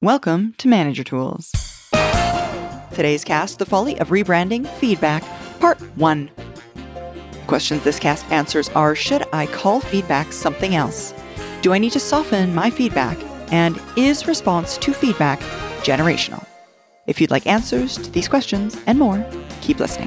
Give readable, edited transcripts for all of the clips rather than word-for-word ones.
Welcome to Manager Tools. Today's cast, The Folly of Rebranding Feedback, Part 1. Questions this cast answers are, should I call feedback something else? Do I need to soften my feedback? And is response to feedback generational? If you'd like answers to these questions and more, keep listening.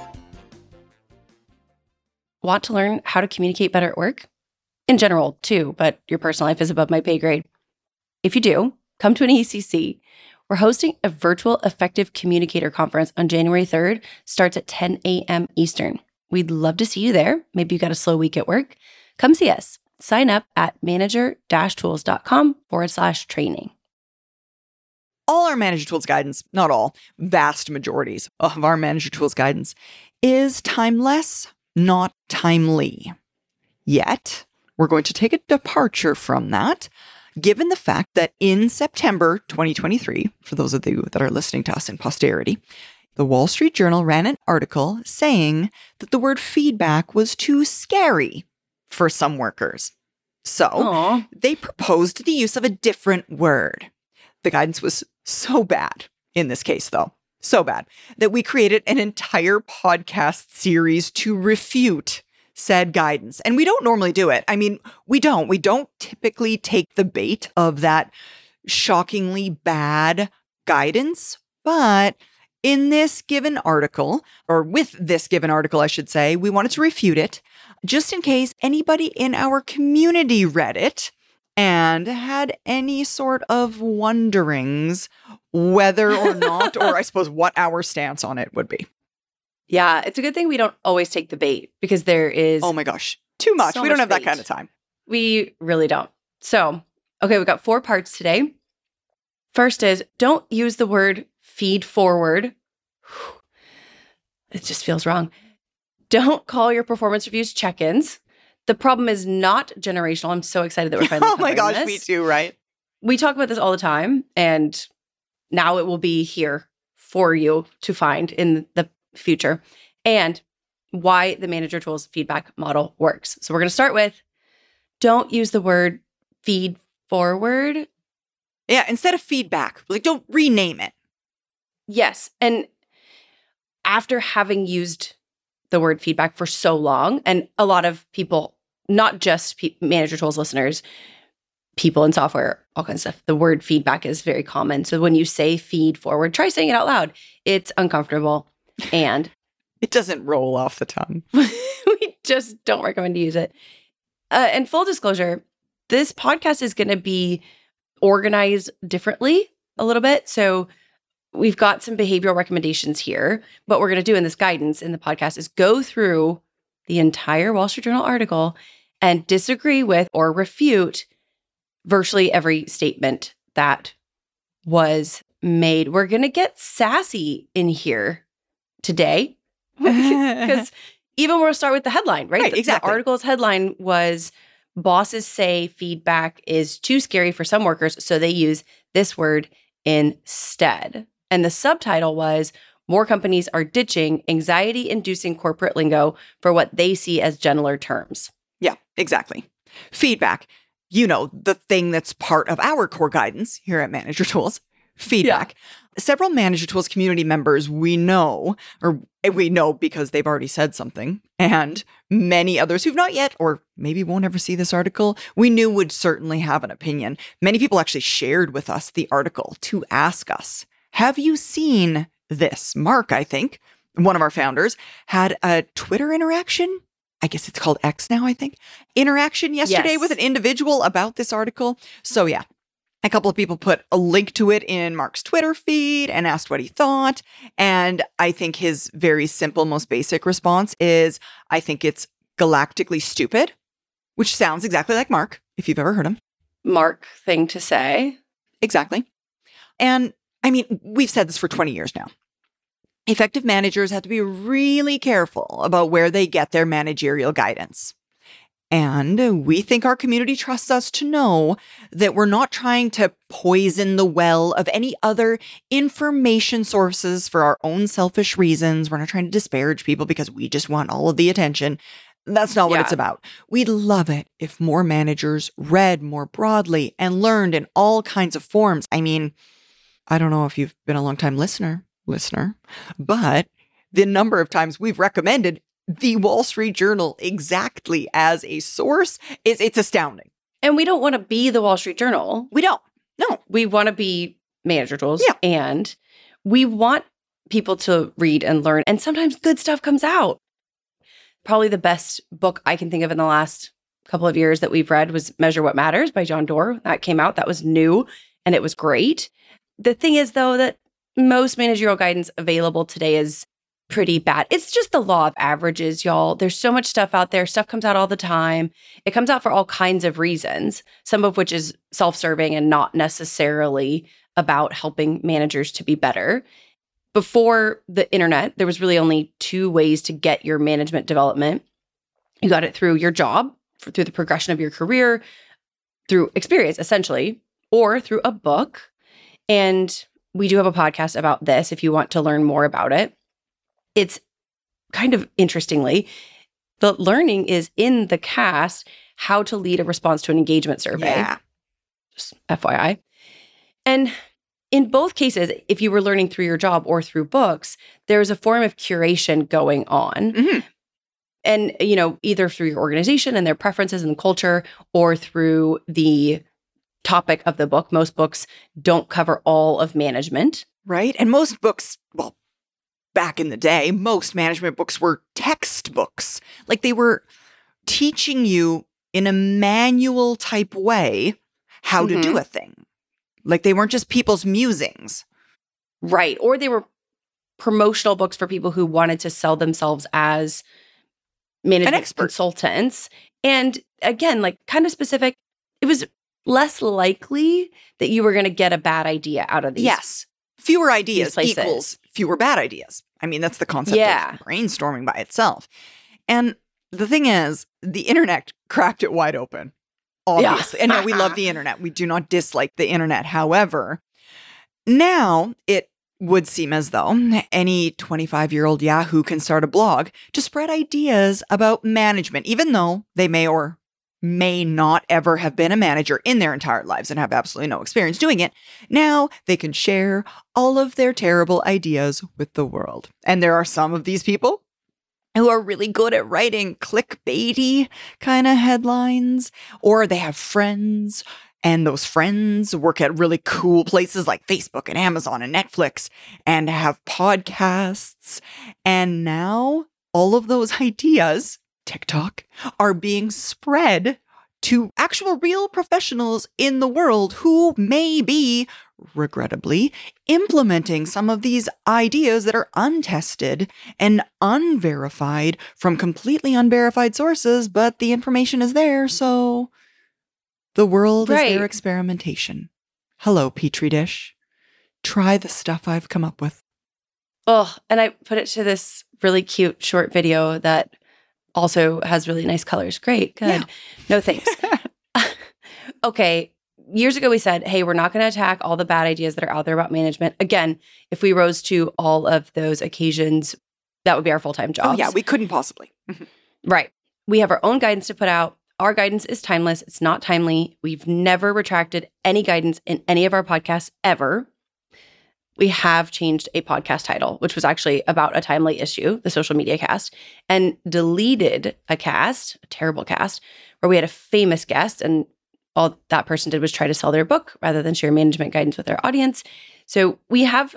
Want to learn how to communicate better at work? In general, too, but your personal life is above my pay grade. If you do, come to an ECC. We're hosting a virtual effective communicator conference on January 3rd, starts at 10 a.m. Eastern. We'd love to see you there. Maybe you got a slow week at work. Come see us. Sign up at manager-tools.com/training. All our Manager Tools guidance, not all, vast majorities of our Manager Tools guidance is timeless, not timely. Yet, we're going to take a departure from that, given the fact that in September 2023, for those of you that are listening to us in posterity, the Wall Street Journal ran an article saying that the word feedback was too scary for some workers. So they proposed the use of a different word. The guidance was so bad in this case, though, so bad, that we created an entire podcast series to refute said guidance. And we don't normally do it. I mean, we don't typically take the bait of that shockingly bad guidance. But in this given article, or with this given article, I should say, we wanted to refute it just in case anybody in our community read it and had any sort of wonderings whether or not, or I suppose what our stance on it would be. Yeah, it's a good thing we don't always take the bait because there is... Oh my gosh, too much. We don't have that kind of time. We really don't. So, okay, we've got 4 parts today. First is, don't use the word feed forward. It just feels wrong. Don't call your performance reviews check-ins. The problem is not generational. I'm so excited that we're finally covering Oh my gosh, this. me too, right? We talk about this all the time, and now it will be here for you to find in the future, and why the Manager Tools feedback model works. So we're going to start with, don't use the word feed forward. Yeah, instead of feedback, like don't rename it. Yes, and after having used the word feedback for so long, and a lot of people, not just Manager Tools listeners, people in software, all kinds of stuff, the word feedback is very common. So when you say feed forward, try saying it out loud. It's uncomfortable and it doesn't roll off the tongue. We just don't recommend to use it. And full disclosure, this podcast is going to be organized differently a little bit. So we've got some behavioral recommendations here. What we're going to do in this guidance in the podcast is go through the entire Wall Street Journal article and disagree with or refute virtually every statement that was made. We're going to get sassy in here today because even we'll start with the headline, right? Exactly. The article's headline was, bosses say feedback is too scary for some workers, so they use this word instead. And the subtitle was, more companies are ditching anxiety-inducing corporate lingo for what they see as gentler terms. Yeah, exactly. Feedback, you know, the thing that's part of our core guidance here at Manager Tools. Feedback. Yeah. Several Manager Tools community members we know because they've already said something, and many others who've not yet, or maybe won't ever see this article, we knew would certainly have an opinion. Many people actually shared with us the article to ask us, have you seen this? Mark, I think, one of our founders, had a Twitter interaction. I guess it's called X now, I think. Interaction yesterday with an individual about this article. So yeah, a couple of people put a link to it in Mark's Twitter feed and asked what he thought. And I think his very simple, most basic response is, I think it's galactically stupid, which sounds exactly like Mark, if you've ever heard him. Mark thing to say. Exactly. And I mean, we've said this for 20 years now. Effective managers have to be really careful about where they get their managerial guidance. And we think our community trusts us to know that we're not trying to poison the well of any other information sources for our own selfish reasons. We're not trying to disparage people because we just want all of the attention. That's not what Yeah. it's about. We'd love it if more managers read more broadly and learned in all kinds of forms. I mean, I don't know if you've been a long-time listener, but the number of times we've recommended the Wall Street Journal exactly as a source it's astounding. And we don't want to be the Wall Street Journal. We don't. No. We want to be Manager Tools. Yeah. And we want people to read and learn. And sometimes good stuff comes out. Probably the best book I can think of in the last couple of years that we've read was Measure What Matters by John Doerr. That came out. That was new and it was great. The thing is, though, that most managerial guidance available today is pretty bad. It's just the law of averages, y'all. There's so much stuff out there. Stuff comes out all the time. It comes out for all kinds of reasons, some of which is self-serving and not necessarily about helping managers to be better. Before the internet, there was really only two ways to get your management development. You got it through your job, through the progression of your career, through experience, essentially, or through a book. And we do have a podcast about this if you want to learn more about it. It's kind of interestingly, the learning is in the cast, How to Lead a Response to an Engagement Survey. Yeah. Just FYI. And in both cases, if you were learning through your job or through books, there's a form of curation going on. Mm-hmm. And, either through your organization and their preferences and culture or through the topic of the book. Most books don't cover all of management. Right. And most books, well, back in the day, most management books were textbooks. Like they were teaching you in a manual type way how to do a thing. Like they weren't just people's musings. Right. Or they were promotional books for people who wanted to sell themselves as management consultants. And again, like kind of specific, it was less likely that you were going to get a bad idea out of these. Yes. Fewer ideas places. equals fewer bad ideas. I mean, that's the concept of brainstorming by itself. And the thing is, the internet cracked it wide open. Obviously. And no, we love the internet. We do not dislike the internet. However, now it would seem as though any 25-year-old Yahoo can start a blog to spread ideas about management, even though they may or may not ever have been a manager in their entire lives and have absolutely no experience doing it. Now they can share all of their terrible ideas with the world. And there are some of these people who are really good at writing clickbaity kind of headlines, or they have friends, and those friends work at really cool places like Facebook and Amazon and Netflix and have podcasts. And now all of those ideas, TikTok, are being spread to actual real professionals in the world who may be, regrettably, implementing some of these ideas that are untested and unverified from completely unverified sources, but the information is there, so the world is their experimentation. Hello, Petri dish. Try the stuff I've come up with. Oh, and I put it to this really cute short video that also has really nice colors. Great. Good. Yeah. No thanks. Okay. Years ago, we said, hey, we're not going to attack all the bad ideas that are out there about management. Again, if we rose to all of those occasions, that would be our full-time jobs. Oh, yeah. We couldn't possibly. Right. We have our own guidance to put out. Our guidance is timeless. It's not timely. We've never retracted any guidance in any of our podcasts ever. We have changed a podcast title, which was actually about a timely issue, the social media cast, and deleted a cast, a terrible cast, where we had a famous guest and all that person did was try to sell their book rather than share management guidance with their audience. So we have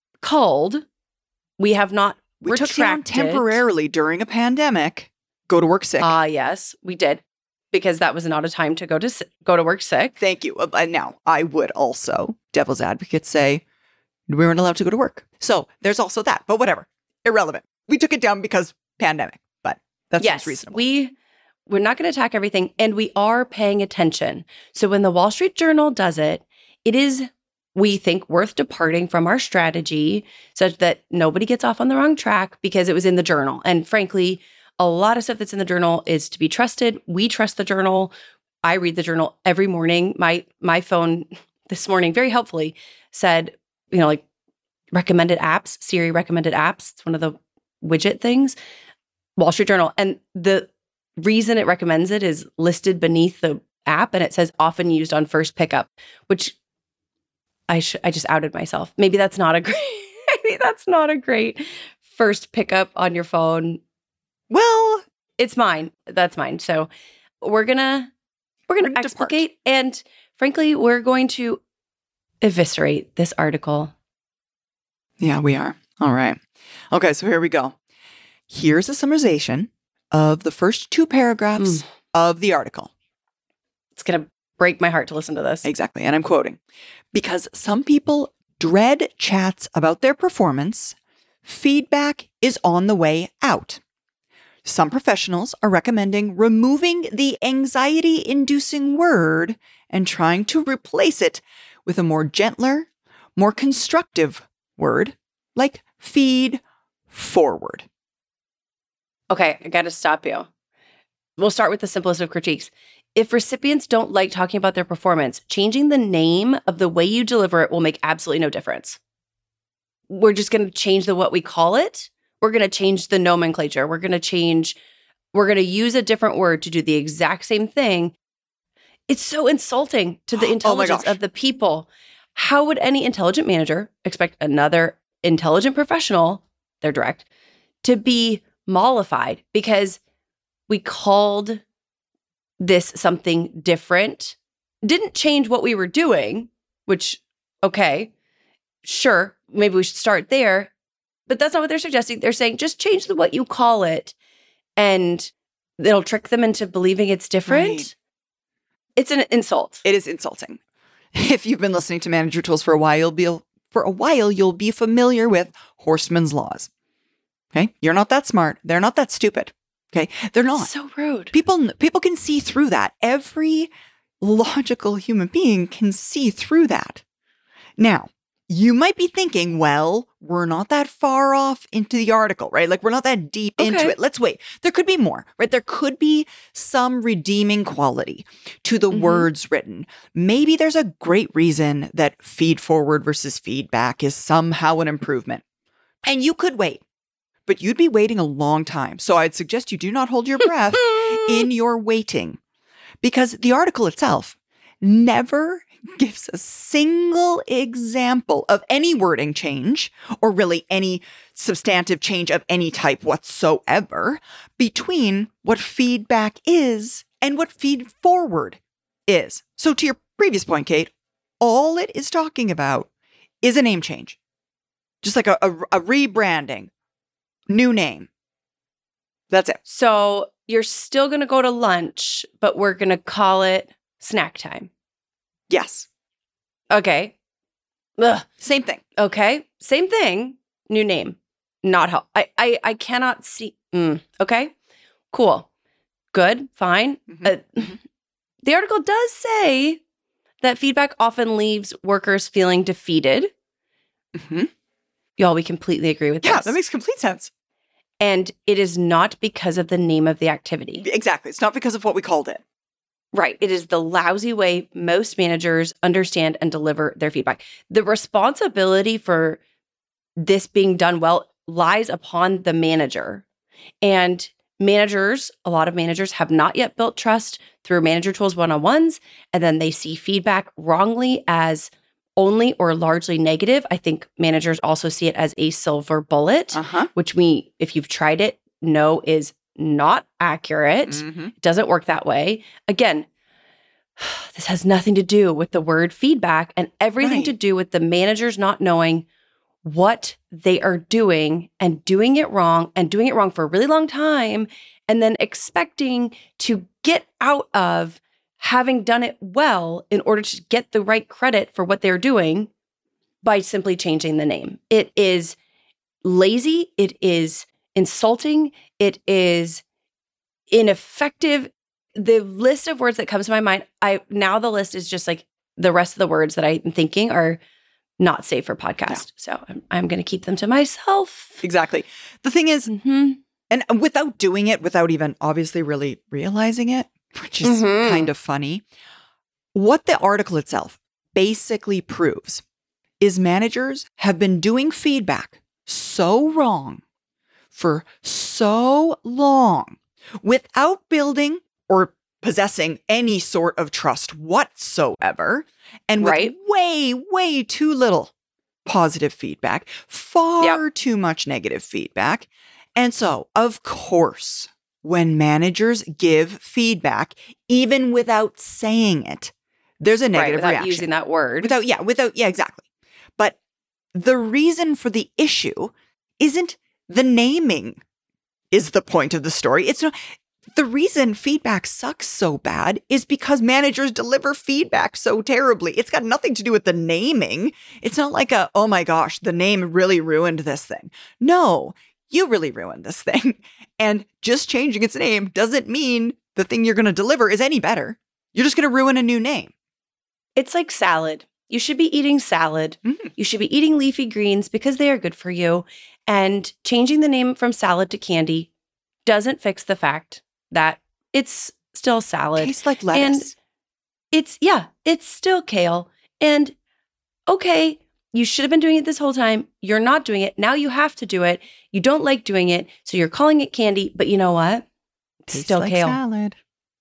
not We retracted. took down temporarily during a pandemic, Go to Work Sick. Yes, we did. Because that was not a time to go to work sick. Thank you. Now, I would also, devil's advocate, say we weren't allowed to go to work. So there's also that, but whatever. Irrelevant. We took it down because pandemic, but that's reasonable. We're not going to attack everything, and we are paying attention. So when the Wall Street Journal does it, it is, we think, worth departing from our strategy such that nobody gets off on the wrong track because it was in the journal. And frankly, a lot of stuff that's in the journal is to be trusted. We trust the journal. I read the journal every morning. My phone this morning very helpfully said, like recommended apps, Siri recommended apps. It's one of the widget things, Wall Street Journal. And the reason it recommends it is listed beneath the app, and it says often used on first pickup, which I just outed myself. Maybe that's not a great first pickup on your phone. Well, it's mine. That's mine. So we're gonna explicate, and frankly, we're going to eviscerate this article. Yeah, we are. All right. Okay, so here we go. Here's a summarization of the first 2 paragraphs of the article. It's going to break my heart to listen to this. Exactly. And I'm quoting. Because some people dread chats about their performance, feedback is on the way out. Some professionals are recommending removing the anxiety-inducing word and trying to replace it with a more gentler, more constructive word like feed forward. Okay, I got to stop you. We'll start with the simplest of critiques. If recipients don't like talking about their performance, changing the name of the way you deliver it will make absolutely no difference. We're just going to change what we call it. We're going to change the nomenclature. We're going to use a different word to do the exact same thing. It's so insulting to the intelligence of the people. How would any intelligent manager expect another intelligent professional, they're direct, to be mollified because we called this something different? Didn't change what we were doing, which, okay, sure, maybe we should start there. But that's not what they're suggesting. They're saying just change what you call it, and it'll trick them into believing it's different. Right. It's an insult. It is insulting. If you've been listening to Manager Tools for a while, you'll be familiar with Horstman's laws. Okay? You're not that smart. They're not that stupid. Okay? They're not. So rude. People can see through that. Every logical human being can see through that. Now, you might be thinking, well, we're not that far off into the article, right? Like we're not that deep into it. Let's wait. There could be more, right? There could be some redeeming quality to the words written. Maybe there's a great reason that feed forward versus feedback is somehow an improvement. And you could wait, but you'd be waiting a long time. So I'd suggest you do not hold your breath in your waiting, because the article itself never gives a single example of any wording change or really any substantive change of any type whatsoever between what feedback is and what feed forward is. So to your previous point, Kate, all it is talking about is a name change, just like a rebranding, new name. That's it. So you're still going to go to lunch, but we're going to call it snack time. Yes. Okay. Ugh. Same thing. Okay. Same thing. New name. Not help. I cannot see. Okay. Cool. Good. Fine. The article does say that feedback often leaves workers feeling defeated. Y'all, we completely agree with this. Yeah, that makes complete sense. And it is not because of the name of the activity. Exactly. It's not because of what we called it. Right. It is the lousy way most managers understand and deliver their feedback. The responsibility for this being done well lies upon the manager. And managers, a lot of managers have not yet built trust through Manager Tools one-on-ones, and then they see feedback wrongly as only or largely negative. I think managers also see it as a silver bullet, which if you've tried it, know is not accurate. It doesn't work that way. Again, this has nothing to do with the word feedback and everything to do with the managers not knowing what they are doing and doing it wrong for a really long time, and then expecting to get out of having done it well in order to get the right credit for what they're doing by simply changing the name. It is lazy. It is insulting. It is ineffective. The list of words that comes to my mind, now the list is just like the rest of the words that I'm thinking are not safe for podcast. So I'm going to keep them to myself. Exactly. The thing is, and without doing it, without even obviously really realizing it, which is kind of funny, what the article itself basically proves is managers have been doing feedback so wrong for so long, without building or possessing any sort of trust whatsoever, and with Right. way, way too little positive feedback, far too much negative feedback. And so, of course, when managers give feedback, even without saying it, there's a negative without reaction. using that word. Exactly. But the reason for the issue isn't the naming is the point of the story. It's not. The reason feedback sucks so bad is because managers deliver feedback so terribly. It's got nothing to do with the naming. It's not like oh my gosh, the name really ruined this thing. No, you really ruined this thing. And just changing its name doesn't mean the thing you're going to deliver is any better. You're just going to ruin a new name. It's like salad. You should be eating salad. You should be eating leafy greens because they are good for you. And changing the name from salad to candy doesn't fix the fact that it's still salad. Tastes like lettuce. And it's still kale. And okay, you should have been doing it this whole time. You're not doing it. Now you have to do it. You don't like doing it. So you're calling it candy. But you know what? It's Tastes still like kale. salad.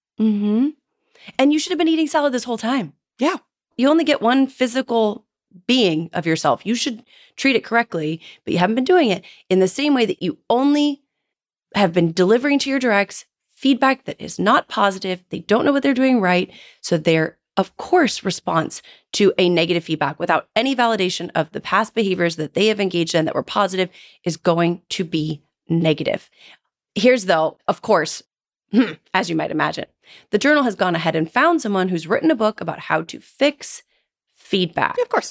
And you should have been eating salad this whole time. Yeah. You only get one physical being of yourself. You should treat it correctly, but you haven't been doing it in the same way that you only have been delivering to your directs feedback that is not positive. They don't know what they're doing right. So their, of course, response to a negative feedback without any validation of the past behaviors that they have engaged in that were positive is going to be negative. Here's though, of course, as you might imagine, the journal has gone ahead and found someone who's written a book about how to fix feedback. Yeah, of course.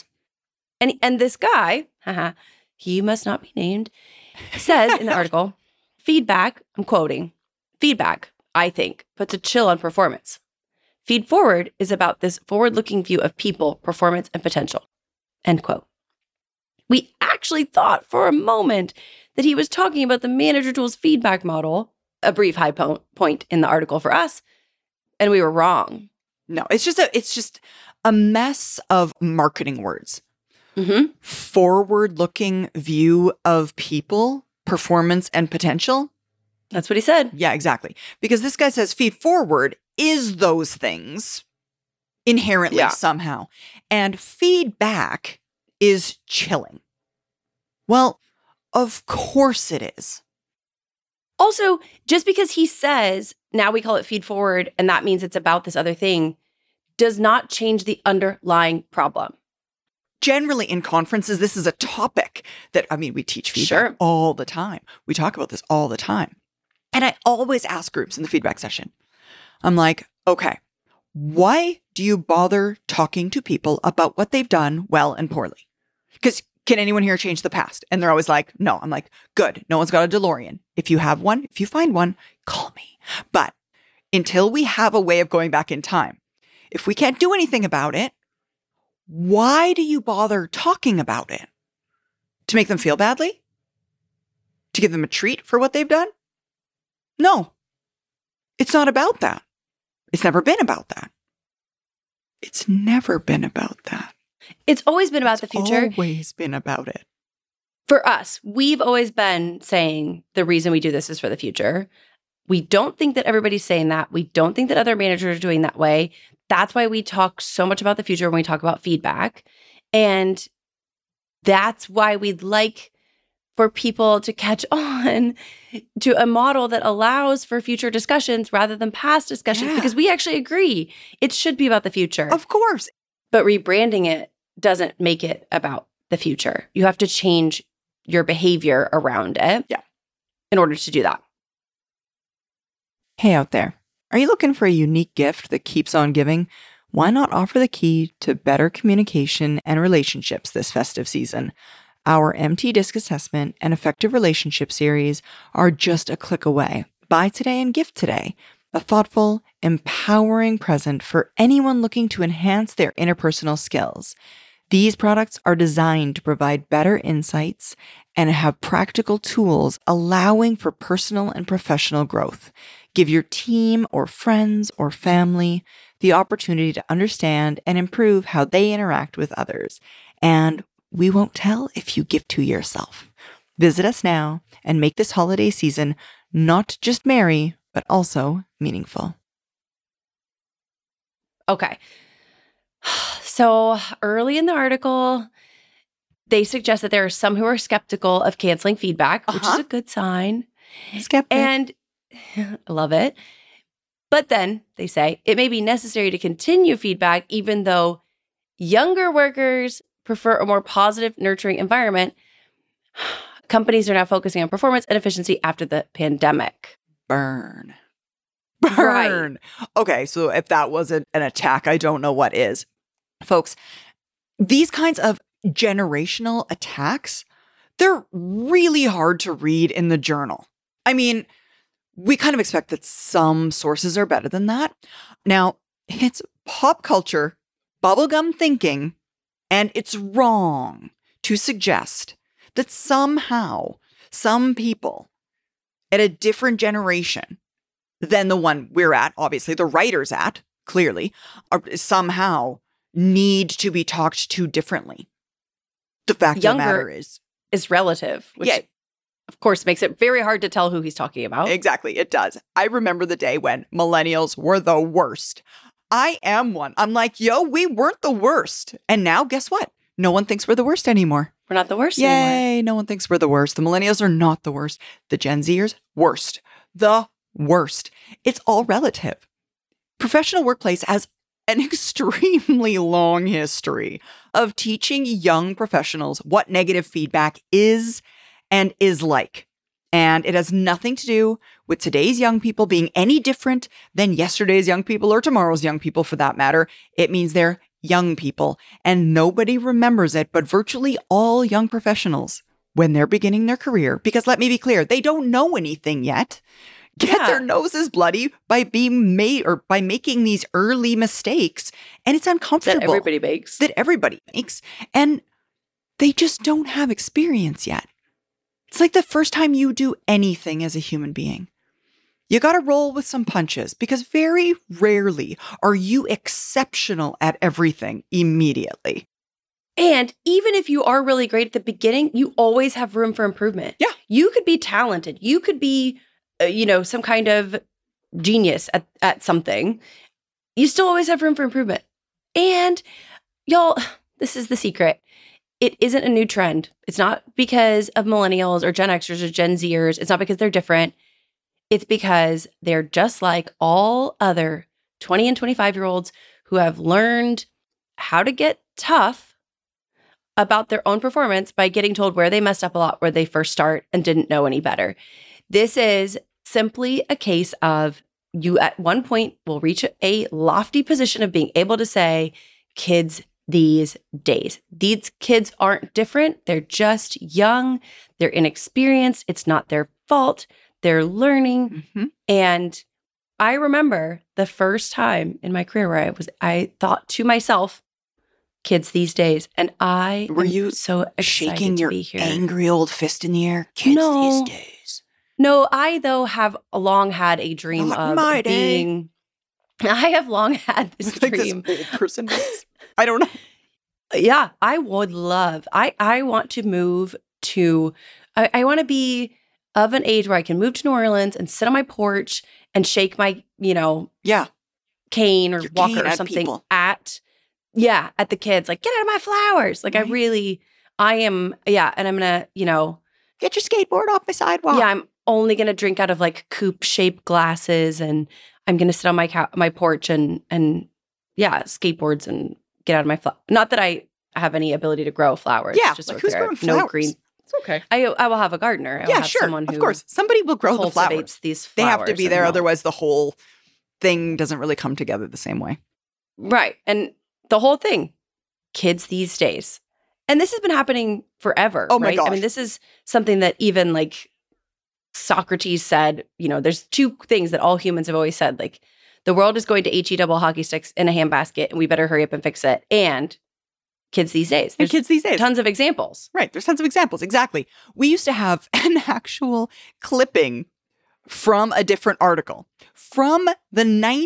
And this guy, he must not be named, says in the article, feedback, I'm quoting, feedback, I think, puts a chill on performance. Feed forward is about this forward-looking view of people, performance, and potential. End quote. We actually thought for a moment that he was talking about the Manager Tools feedback model, a brief high point in the article for us, and we were wrong. No, it's just a mess of marketing words. Forward-looking view of people, performance, and potential. That's what he said. Yeah, exactly. Because this guy says feed forward is those things inherently somehow. And feedback is chilling. Well, of course it is. Also, just because he says, now we call it feed forward, and that means it's about this other thing, does not change the underlying problem. Generally in conferences, this is a topic that, we teach feedback all the time. We talk about this all the time. And I always ask groups in the feedback session, I'm like, okay, why do you bother talking to people about what they've done well and poorly? Because can anyone here change the past? And they're always like, no. I'm like, good. No one's got a DeLorean. If you have one, if you find one, call me. But until we have a way of going back in time, if we can't do anything about it, why do you bother talking about it? To make them feel badly? To give them a treat for what they've done? No, it's not about that. It's never been about that. It's never been about that. It's always been about the future. Always been about it. For us, we've always been saying the reason we do this is for the future. We don't think that everybody's saying that. We don't think that other managers are doing that way. That's why we talk so much about the future when we talk about feedback. And that's why we'd like for people to catch on to a model that allows for future discussions rather than past discussions, because we actually agree it should be about the future. Of course. But rebranding it doesn't make it about the future. You have to change your behavior around it in order to do that. Hey out there, are you looking for a unique gift that keeps on giving? Why not offer the key to better communication and relationships this festive season? Our Empty Disc Assessment and Effective Relationship series are just a click away. Buy today and gift today. A thoughtful, empowering present for anyone looking to enhance their interpersonal skills. These products are designed to provide better insights and have practical tools allowing for personal and professional growth. Give your team or friends or family the opportunity to understand and improve how they interact with others. And we won't tell if you give to yourself. Visit us now and make this holiday season not just merry, but also meaningful. Okay. So early in the article, they suggest that there are some who are skeptical of canceling feedback, which is a good sign. Skeptic. And I love it. But then they say it may be necessary to continue feedback, even though younger workers prefer a more positive, nurturing environment. Companies are now focusing on performance and efficiency after the pandemic. Burn. Right. Okay, so if that wasn't an attack, I don't know what is. Folks, these kinds of generational attacks, they're really hard to read in the journal. I mean, we kind of expect that some sources are better than that. Now, it's pop culture, bubblegum thinking, and it's wrong to suggest that somehow some people at a different generation than the one we're at, obviously the writers at, clearly, are somehow need to be talked to differently. The fact of the matter is relative, which of course makes it very hard to tell who he's talking about. Exactly, it does. I remember the day when millennials were the worst. I am one. I'm like, yo, we weren't the worst. And now guess what? No one thinks we're the worst anymore. We're not the worst anymore. Yay, no one thinks we're the worst. The millennials are not the worst. The Gen Zers, worst. The worst. It's all relative. Professional workplace has an extremely long history of teaching young professionals what negative feedback is and is like. And it has nothing to do with today's young people being any different than yesterday's young people or tomorrow's young people for that matter. It means they're young people and nobody remembers it, but virtually all young professionals when they're beginning their career, because let me be clear, they don't know anything yet, get their noses bloody by being made or by making these early mistakes. And it's uncomfortable. That everybody makes. And they just don't have experience yet. It's like the first time you do anything as a human being. You got to roll with some punches because very rarely are you exceptional at everything immediately. And even if you are really great at the beginning, you always have room for improvement. Yeah. You could be talented. You could be, some kind of genius at something. You still always have room for improvement. And y'all, this is the secret. It isn't a new trend. It's not because of millennials or Gen Xers or Gen Zers. It's not because they're different. It's because they're just like all other 20 and 25-year-olds who have learned how to get tough about their own performance by getting told where they messed up a lot where they first start and didn't know any better. This is simply a case of you at one point will reach a lofty position of being able to say, kids these days. These kids aren't different. They're just young. They're inexperienced. It's not their fault. They're learning. Mm-hmm. And I remember the first time in my career where I thought to myself, kids these days. And Were you so excited shaking to your be here. angry old fist in the air? Kids No. these days. No, I though have long had a dream Not of my day. being. I have long had this Like dream. this old person voice. I don't know. Yeah, I would love. I want to move to. I want to be of an age where I can move to New Orleans and sit on my porch and shake my Yeah. cane or Your walker cane or at something people. at the kids. Like, get out of my flowers. Like Right. I am. Yeah, and I'm gonna Get your skateboard off my sidewalk. Yeah, I'm only going to drink out of like coupe-shaped glasses, and I'm going to sit on my porch and skateboards and get out of my Not that I have any ability to grow flowers. Yeah, just like over who's there. growing No flowers? green. It's okay. I will have a gardener. I will Yeah, have sure. someone who Of course. Somebody will grow the flowers. cultivates these They flowers. have to be and there, will- otherwise the whole thing doesn't really come together the same way. Right. And the whole thing, kids these days. And this has been happening forever. Oh my right? gosh. I mean, this is something that even like Socrates said, there's two things that all humans have always said, like the world is going to HE double hockey sticks in a handbasket and we better hurry up and fix it. And kids these days. And There's kids these days. tons of examples. Right. There's tons of examples. Exactly. We used to have an actual clipping from a different article from the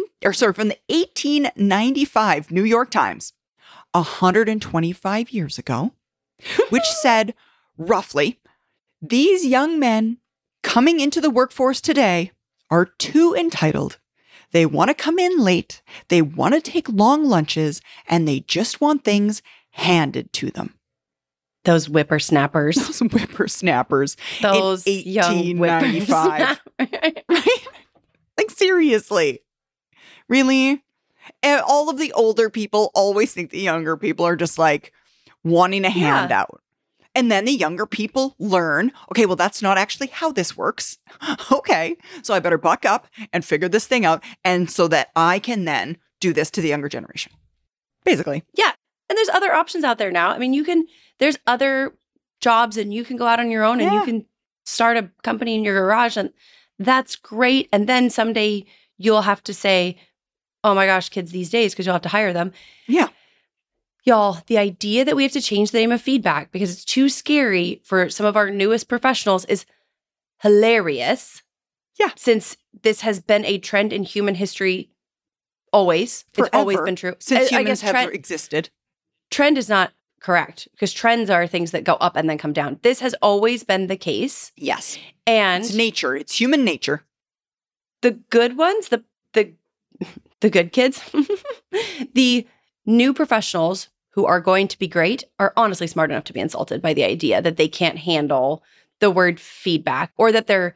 1895 New York Times, 125 years ago, which said roughly, these young men coming into the workforce today are too entitled. They want to come in late, they want to take long lunches, and they just want things handed to them. Those whippersnappers. Those whippersnappers. Those in young 1895. Right? Like, seriously. Really? And all of the older people always think the younger people are just like wanting a handout. And then the younger people learn, okay, well, that's not actually how this works. Okay, so I better buck up and figure this thing out. And so that I can then do this to the younger generation. Basically. Yeah. And there's other options out there now. I mean, there's other jobs and you can go out on your own and you can start a company in your garage and that's great. And then someday you'll have to say, oh my gosh, kids these days, because you'll have to hire them. Yeah. Y'all, the idea that we have to change the name of feedback because it's too scary for some of our newest professionals is hilarious. Yeah. Since this has been a trend in human history always. Forever. It's always been true. Since humans have existed. Trend is not correct because trends are things that go up and then come down. This has always been the case. Yes. And it's nature. It's human nature. The good ones, the good kids, the new professionals who are going to be great are honestly smart enough to be insulted by the idea that they can't handle the word feedback or that they're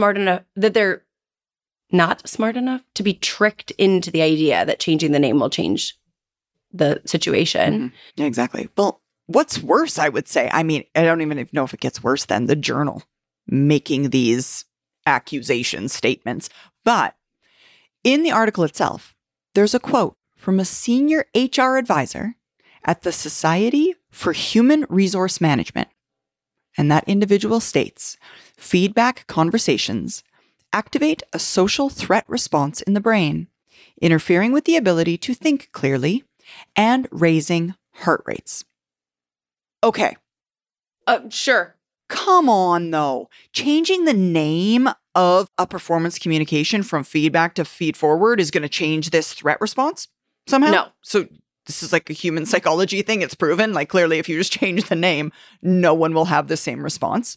not smart enough to be tricked into the idea that changing the name will change the situation. Mm-hmm. Yeah, exactly. Well, what's worse, I would say, I mean, I don't even know if it gets worse than the Journal making these accusation statements. But in the article itself, there's a quote from a senior HR advisor at the Society for Human Resource Management. And that individual states, feedback conversations activate a social threat response in the brain, interfering with the ability to think clearly and raising heart rates. Okay. Sure. Come on, though. Changing the name of a performance communication from feedback to feed forward is going to change this threat response somehow? No. So this is like a human psychology thing. It's proven. Like, clearly, if you just change the name, no one will have the same response.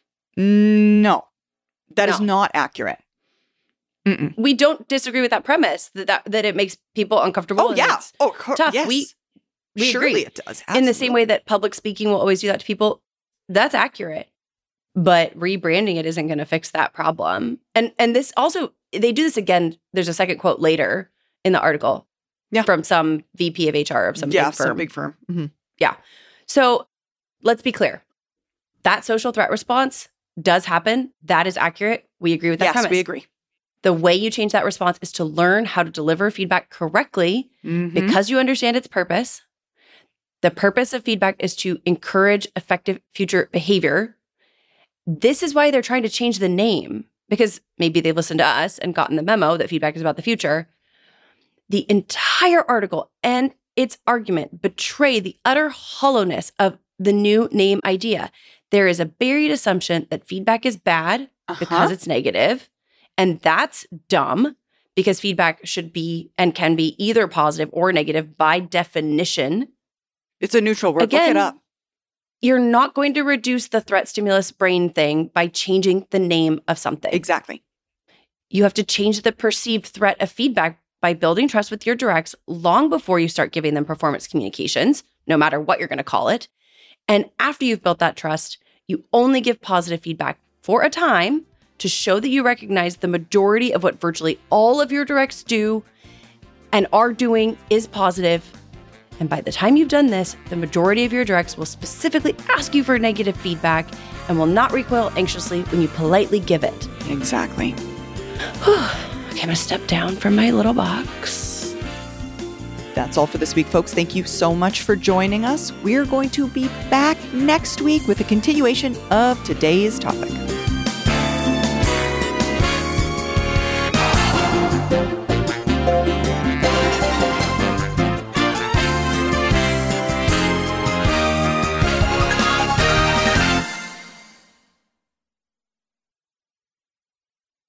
No. That is not accurate. Mm-mm. We don't disagree with that premise that it makes people uncomfortable. Oh, yeah. Tough. Yes. We Surely agree. It does. Absolutely. In the same way that public speaking will always do that to people, that's accurate. But rebranding it isn't going to fix that problem. And this also, they do this again. There's a second quote later in the article from some VP of HR of some big firm. Some big firm. Mm-hmm. Yeah. So let's be clear. That social threat response does happen. That is accurate. We agree with that premise. Yes, we agree. The way you change that response is to learn how to deliver feedback correctly because you understand its purpose. The purpose of feedback is to encourage effective future behavior. This is why they're trying to change the name, because maybe they've listened to us and gotten the memo that feedback is about the future. The entire article and its argument betray the utter hollowness of the new name idea. There is a buried assumption that feedback is bad because it's negative. And that's dumb because feedback should be and can be either positive or negative by definition. It's a neutral word. Again, look it up. You're not going to reduce the threat stimulus brain thing by changing the name of something. Exactly. You have to change the perceived threat of feedback by building trust with your directs long before you start giving them performance communications, no matter what you're going to call it. And after you've built that trust, you only give positive feedback for a time to show that you recognize the majority of what virtually all of your directs do and are doing is positive. And by the time you've done this, the majority of your directs will specifically ask you for negative feedback and will not recoil anxiously when you politely give it. Exactly. Okay, I'm going to step down from my little box. That's all for this week, folks. Thank you so much for joining us. We're going to be back next week with a continuation of today's topic.